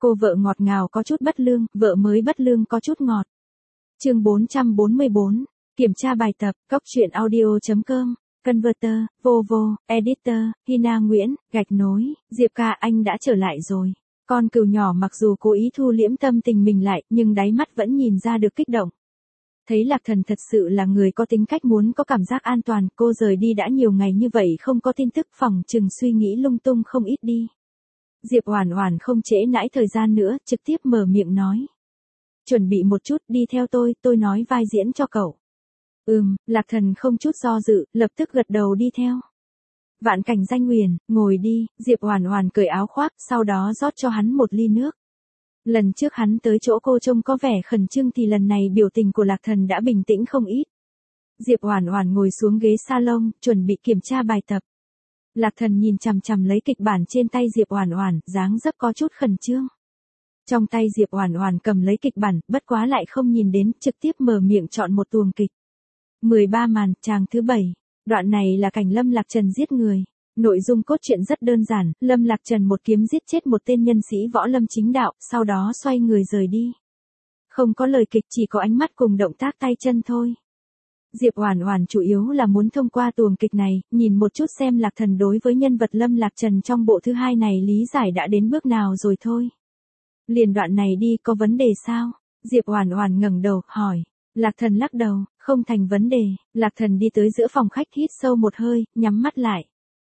Cô vợ ngọt ngào có chút bất lương, vợ mới bất lương có chút ngọt. Chương 444, kiểm tra bài tập, cóc truyện audio.com, Converter, Vovo, Editor, Hina Nguyễn, gạch nối, Diệp ca anh đã trở lại rồi. Con cừu nhỏ mặc dù cố ý thu liễm tâm tình mình lại, nhưng đáy mắt vẫn nhìn ra được kích động. Thấy Lạc Thần thật sự là người có tính cách muốn có cảm giác an toàn, cô rời đi đã nhiều ngày như vậy không có tin tức, phòng chừng suy nghĩ lung tung không ít đi. Diệp Oản Oản không trễ nãi thời gian nữa, trực tiếp mở miệng nói. Chuẩn bị một chút, đi theo tôi nói vai diễn cho cậu. Lạc Thần không chút do dự, lập tức gật đầu đi theo. Vạn Cảnh Danh Nguyền, ngồi đi, Diệp Oản Oản cởi áo khoác, sau đó rót cho hắn một ly nước. Lần trước hắn tới chỗ cô trông có vẻ khẩn trương thì lần này biểu tình của Lạc Thần đã bình tĩnh không ít. Diệp Oản Oản ngồi xuống ghế salon, chuẩn bị kiểm tra bài tập. Lạc Thần nhìn chằm chằm lấy kịch bản trên tay Diệp Oản Oản, dáng dấp có chút khẩn trương. Trong tay Diệp Oản Oản cầm lấy kịch bản, bất quá lại không nhìn đến, trực tiếp mở miệng chọn một tuồng kịch. 13 màn, tràng thứ 7. Đoạn này là cảnh Lâm Lạc Trần giết người. Nội dung cốt truyện rất đơn giản, Lâm Lạc Trần một kiếm giết chết một tên nhân sĩ võ lâm chính đạo, sau đó xoay người rời đi. Không có lời kịch, chỉ có ánh mắt cùng động tác tay chân thôi. Diệp Oản Oản chủ yếu là muốn thông qua tuồng kịch này, nhìn một chút xem Lạc Thần đối với nhân vật Lâm Lạc Trần trong bộ thứ 2 này lý giải đã đến bước nào rồi thôi. Liền đoạn này đi, có vấn đề sao? Diệp Oản Oản ngẩng đầu, hỏi. Lạc Thần lắc đầu, không thành vấn đề. Lạc Thần đi tới giữa phòng khách, hít sâu một hơi, nhắm mắt lại.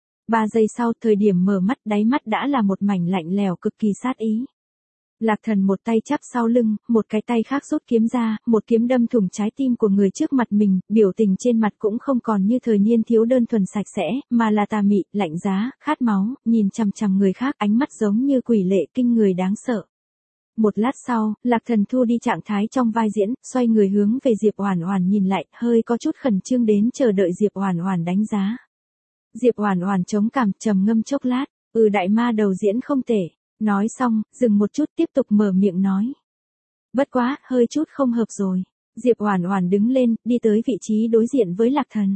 3 giây sau, thời điểm mở mắt, đáy mắt đã là một mảnh lạnh lẽo cực kỳ sát ý. Lạc Thần một tay chắp sau lưng, một cái tay khác rút kiếm ra, một kiếm đâm thủng trái tim của người trước mặt mình, biểu tình trên mặt cũng không còn như thời niên thiếu đơn thuần sạch sẽ, mà là tà mị, lạnh giá, khát máu, nhìn chằm chằm người khác, ánh mắt giống như quỷ lệ kinh người đáng sợ. Một lát sau, Lạc Thần thu đi trạng thái trong vai diễn, xoay người hướng về Diệp Oản Oản nhìn lại, hơi có chút khẩn trương đến chờ đợi Diệp Oản Oản đánh giá. Diệp Oản Oản chống cằm, trầm ngâm chốc lát, đại ma đầu diễn không tệ. Nói xong, dừng một chút tiếp tục mở miệng nói. Bất quá, hơi chút không hợp rồi. Diệp Oản Oản đứng lên, đi tới vị trí đối diện với Lạc Thần.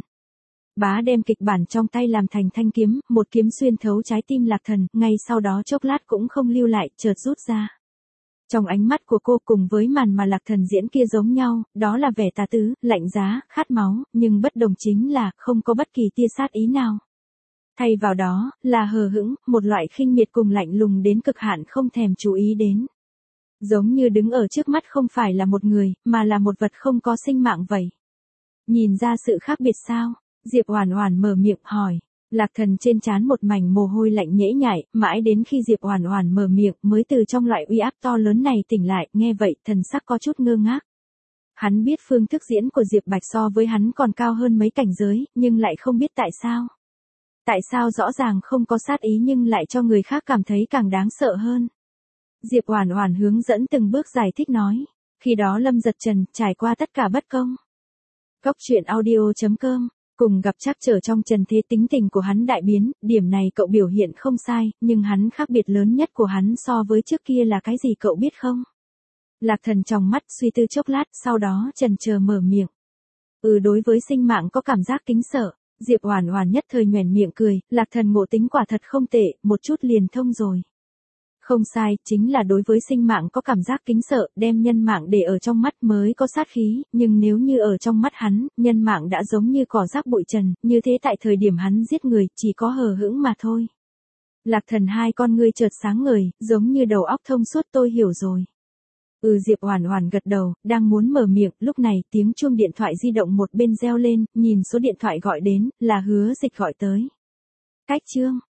Bá đem kịch bản trong tay làm thành thanh kiếm, một kiếm xuyên thấu trái tim Lạc Thần, ngay sau đó chốc lát cũng không lưu lại, chợt rút ra. Trong ánh mắt của cô cùng với màn mà Lạc Thần diễn kia giống nhau, đó là vẻ tà tứ, lạnh giá, khát máu, nhưng bất đồng chính là không có bất kỳ tia sát ý nào. Thay vào đó, là hờ hững, một loại khinh miệt cùng lạnh lùng đến cực hạn không thèm chú ý đến. Giống như đứng ở trước mắt không phải là một người, mà là một vật không có sinh mạng vậy. Nhìn ra sự khác biệt sao? Diệp Oản Oản mở miệng hỏi. Lạc Thần trên trán một mảnh mồ hôi lạnh nhễ nhại, mãi đến khi Diệp Oản Oản mở miệng mới từ trong loại uy áp to lớn này tỉnh lại, nghe vậy thần sắc có chút ngơ ngác. Hắn biết phương thức diễn của Diệp Bạch so với hắn còn cao hơn mấy cảnh giới, nhưng lại không biết tại sao. Tại sao rõ ràng không có sát ý nhưng lại cho người khác cảm thấy càng đáng sợ hơn. Diệp Oản Oản hướng dẫn từng bước giải thích nói. Khi đó Lâm Giật Trần trải qua tất cả bất công. Cóc truyện audio.com, cùng gặp trắc trở trong trần thế, tính tình của hắn đại biến, điểm này cậu biểu hiện không sai, nhưng hắn khác biệt lớn nhất của hắn so với trước kia là cái gì cậu biết không? Lạc Thần trong mắt suy tư chốc lát, sau đó chần chờ mở miệng. Đối với sinh mạng có cảm giác kính sợ. Diệp Oản Oản nhất thời nhoẻn miệng cười, Lạc Thần ngộ tính quả thật không tệ, một chút liền thông rồi. Không sai, chính là đối với sinh mạng có cảm giác kính sợ, đem nhân mạng để ở trong mắt mới có sát khí, nhưng nếu như ở trong mắt hắn, nhân mạng đã giống như cỏ rác bụi trần, như thế tại thời điểm hắn giết người, chỉ có hờ hững mà thôi. Lạc Thần hai con ngươi chợt sáng ngời, giống như đầu óc thông suốt, tôi hiểu rồi. Diệp Oản Oản gật đầu, đang muốn mở miệng, lúc này tiếng chuông điện thoại di động một bên reo lên, nhìn số điện thoại gọi đến, là Hứa Dịch gọi tới. Cách chương